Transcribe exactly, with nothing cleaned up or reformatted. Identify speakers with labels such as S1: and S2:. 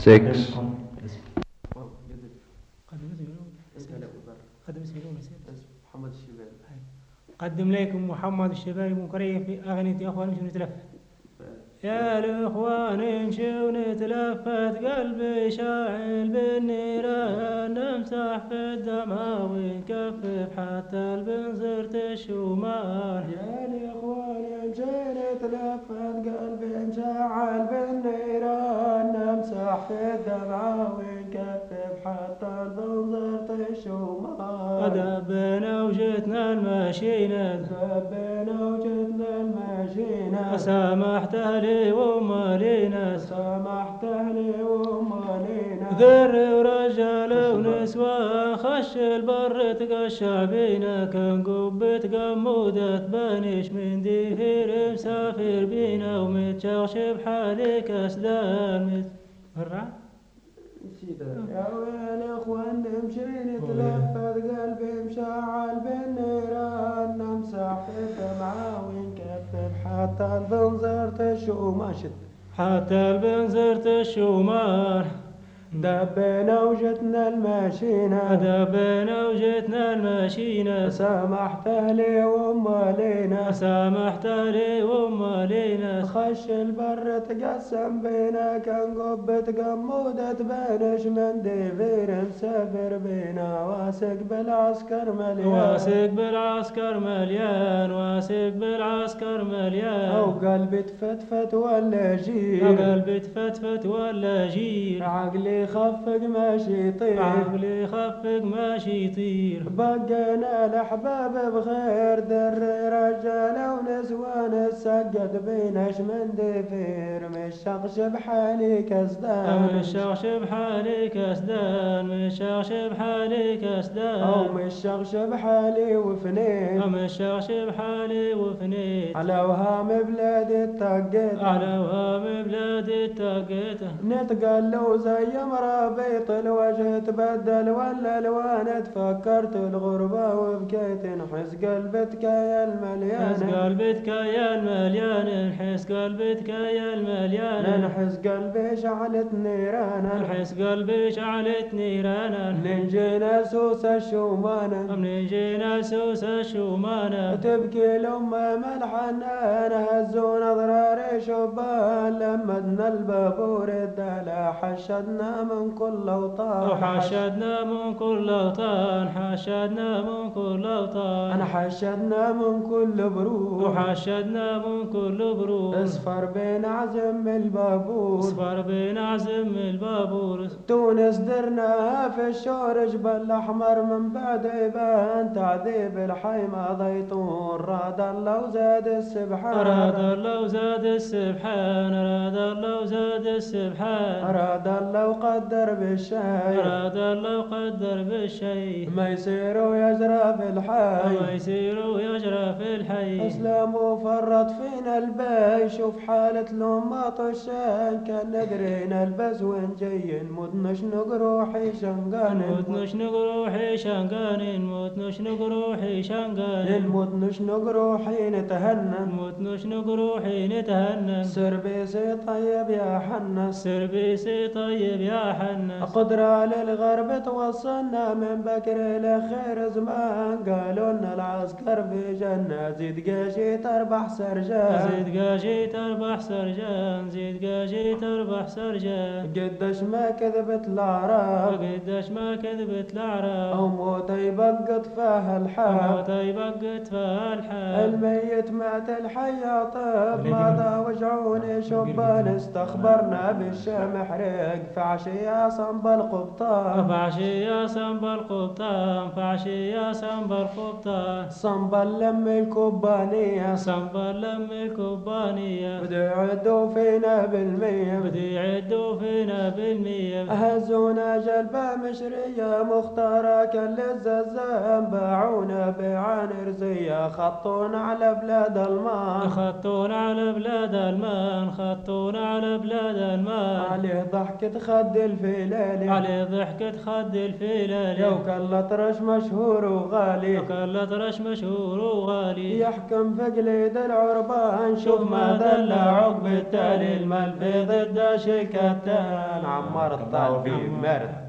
S1: six,
S2: قدم لكم محمد الشباب مكريف في أغنية يا أخوان شو نتلف يا الإخوان نمشي ونتلفت قلبي شاعل بالنيران نمسح في الدمع ونكفف حتى البنزر تشومان
S3: يا الإخوان نمشي نتلفت قلبي شاعل بالنيران نمسح في الدمع ونكفف حتى البنزر تشومان
S2: دبنا وجتنا الماشينة
S3: دبنا وجتنا الماشينة
S2: سامحت أهلي ومالينا
S3: سامحت أهلي ومالينا
S2: ذر ورجال ونسوان خش البر تقشع بينا كان قبة قمودة تبانيش من ديهير مسافر بينا ومتشغشب حالي كسدان مرة
S3: يا وين اخوان نمشي نتلفت قلبي مشعل بالنيران نمسح في الدمعة ونكفف حتى البنزر تشومان
S2: حتى البنزر تشومان
S3: دبينا وجتنا الماشينة
S2: دبينا وجتنا الماشينة
S3: سامحت أهلي ومالينا
S2: سامحت أهلي ومالينا
S3: خش البر تقسم بينا كان قبة قمودة تبانش من ديفير مسافر بينا واثق بالعسكر مليان
S2: واثق بالعسكر مليان واثق بالعسكر مليان
S3: أو قلبي تفتفت ولا جير
S2: أو قلبي تفتفت ولا جير
S3: عقلي خفق ماشي يطير
S2: عقلي خفق ماشي يطير
S3: بقينا الأحباب بخير در رجال ونسوان السقد بينش من دفير مشغش بحالي كسدان
S2: مشغش بحالي كسدان مشغش بحالي كسدان
S3: أو مشغش بحالي وفنيت
S2: مشغش بحالي وفنيت
S3: على وهام بلادي التقيت
S2: على وهام بلادي التقيت
S3: نتقلوا زي مرابيط الوجه تبدل ولا الوان تفكرت الغربة وبكيت نحس قلبتك يا المليان
S2: نحس قلبتك يا المليان نحس قلبتك يا المليان
S3: نحس قلبي شعلت نيرانا
S2: نحس قلبي شعلت نيرانا
S3: نجينا سوس الشومانة
S2: نجينا سوس الشومانة
S3: تبكي الأمة ملحنا هزون أضرار شبان لمدنا البابور الدلا حشدنا من كل أوطان
S2: وحشدنا من كل أوطان حشدنا من كل أوطان
S3: أنا حشدنا من كل بروح
S2: وحشدنا من كل بروح
S3: اصفر بين عزم البابور
S2: اصفر بين عزم البابور
S3: تونس درنا في الشور جبل الأحمر من بعد يبان تعذيب الحيمة ضيطون راد الله وزاد السبحان
S2: راد الله وزاد السبحان راد الله وزاد السبحان
S3: أراد الله وقدر بالشيء
S2: أراد الله وقدر بالشيء
S3: ما يصير ويجرى في الحي
S2: ما يصير ويجرى في الحي
S3: اسلام وفرط فينا البي شوف حالة الأمة طشان كان ندري نلبس وين جاي نموت نشنق روحي شنقان
S2: نموت نشنق روحي شنقان نموت نشنق روحي شنقان
S3: نموت نشنق روحي نتهنى
S2: نموت نشنق روحي نتهنى
S3: سربيسي طيب يا حنا
S2: سربيسي طيب يا حنا
S3: قدرة للغرب توصلنا من بكر لخير زمان قالوا لنا العسكر في جنة زيد قاشي تربح سرجان
S2: زيد قاشي تربح سرجان زيد قاشي تربح سرجان
S3: قداش ما كذبت الأعراب
S2: قداش ما كذبت الأعراب
S3: أو موت يبقى طفاه الحال
S2: موت يبقى طفاه الحال
S3: الميت مات الحي طب ماذا وجعوني شبان استخبرنا بالشام حريق فعشي صنب القبطان
S2: فعشي يا صنب القبطان فعشي يا صنب القبطان
S3: صنب اللم الكوبانية
S2: صنب اللم الكوبانية
S3: بدو يعدوا فينا بالمية
S2: بدو يعدوا فينا بالمية
S3: هزونا جلبة مشرية مختارة كل الززام باعونا بيعان رزية خطونا على بلاد المان
S2: خطونا على بلاد المان خطونا على بلاد المان
S3: عليه ضحكة خد الفلالي
S2: عليه ضحكة خد الفلالي
S3: يو كالأطرش مشهور وغالي
S2: كالأطرش مشهور وغالي
S3: يحكم في قليد العربان شوف ما دل عقب التالي الملفي ضد شكتان عمر الطال في مرد